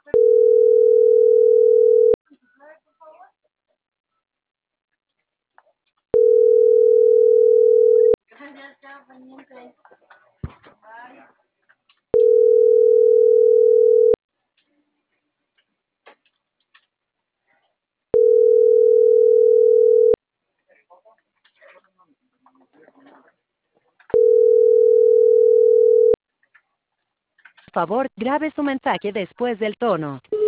Por favor, grabe su mensaje después del tono.